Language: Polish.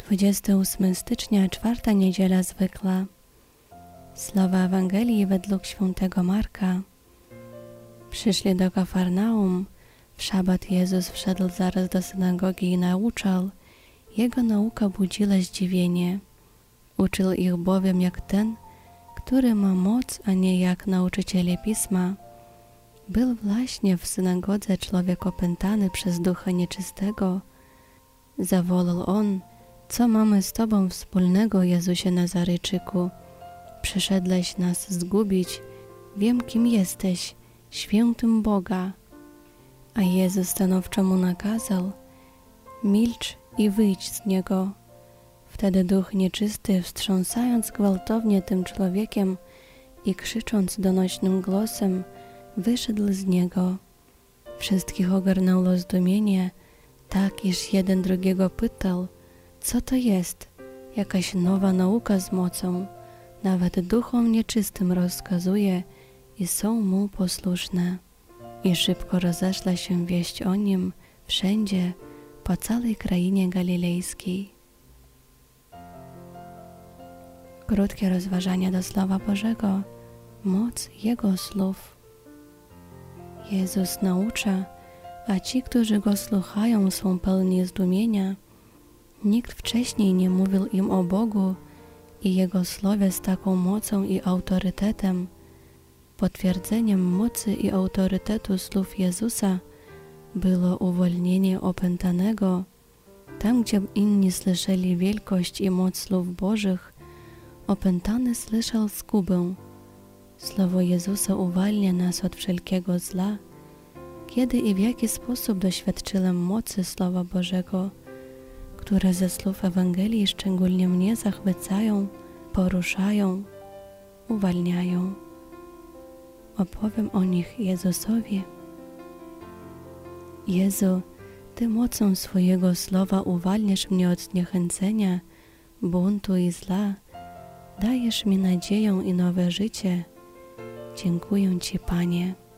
28 stycznia, czwarta niedziela zwykła. Słowa Ewangelii według świętego Marka. Przyszli do Kafarnaum. W szabat Jezus wszedł zaraz do synagogi i nauczał. Jego nauka budziła zdziwienie. Uczył ich bowiem jak ten, który ma moc, a nie jak nauczyciele Pisma. Był właśnie w synagodze człowiek opętany przez ducha nieczystego. Zawołał on: co mamy z Tobą wspólnego, Jezusie Nazarejczyku? Przyszedłeś nas zgubić. Wiem, kim jesteś, świętym Boga. A Jezus stanowczo mu nakazał: milcz i wyjdź z niego. Wtedy duch nieczysty, wstrząsając gwałtownie tym człowiekiem i krzycząc donośnym głosem, wyszedł z niego. Wszystkich ogarnęło zdumienie, tak iż jeden drugiego pytał: co to jest? Jakaś nowa nauka z mocą. Nawet duchom nieczystym rozkazuje i są mu posłuszne. I szybko rozeszła się wieść o nim wszędzie, po całej krainie galilejskiej. Krótkie rozważania do Słowa Bożego, moc Jego słów. Jezus naucza, a ci, którzy Go słuchają, są pełni zdumienia. Nikt wcześniej nie mówił im o Bogu i Jego słowie z taką mocą i autorytetem. Potwierdzeniem mocy i autorytetu słów Jezusa było uwolnienie opętanego. Tam, gdzie inni słyszeli wielkość i moc słów Bożych, opętany słyszał zgubę. Słowo Jezusa uwalnia nas od wszelkiego zła. Kiedy i w jaki sposób doświadczyłem mocy Słowa Bożego, które ze słów Ewangelii szczególnie mnie zachwycają, poruszają, uwalniają. Opowiem o nich Jezusowi. Jezu, Ty mocą swojego słowa uwalniasz mnie od zniechęcenia, buntu i zła. Dajesz mi nadzieję i nowe życie. Dziękuję Ci, Panie.